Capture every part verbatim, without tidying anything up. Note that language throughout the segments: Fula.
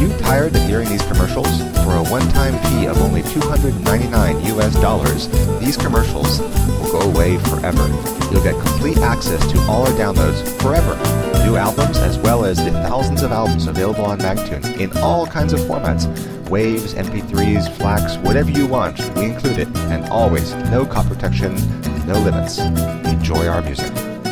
you tired of hearing these commercials? For a one-time fee of only two hundred ninety-nine U S dollars, these commercials will go away forever. You'll get complete access to all our downloads forever. New albums as well as the thousands of albums available on Magnatune in all kinds of formats. Waves, M P threes, FLACs, whatever you want, we include it. And always, no copy protection, no limits. Enjoy our music.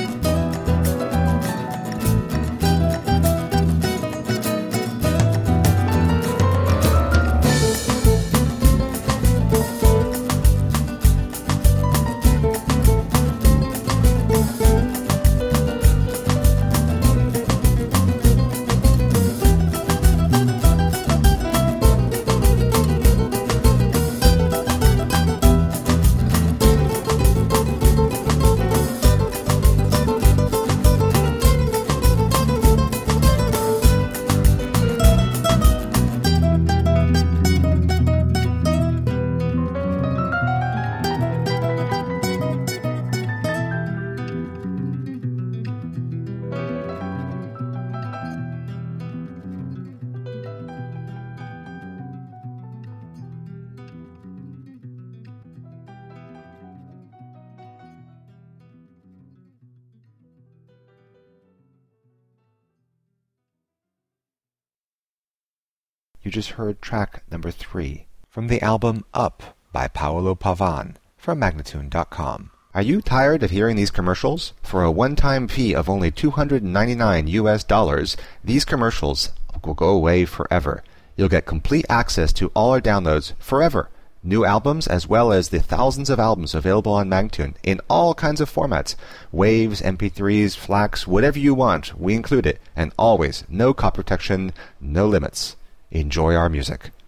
You just heard track number three from the album Up by Paolo Pavan from Magnatune dot com. Are you tired of hearing these commercials? For a one-time fee of only two hundred ninety-nine U S dollars, these commercials will go away forever. You'll get complete access to all our downloads forever. New albums as well as the thousands of albums available on Magnatune in all kinds of formats. Waves, M P threes, FLACs, whatever you want, we include it. And always, no copy protection, no limits. Enjoy our music.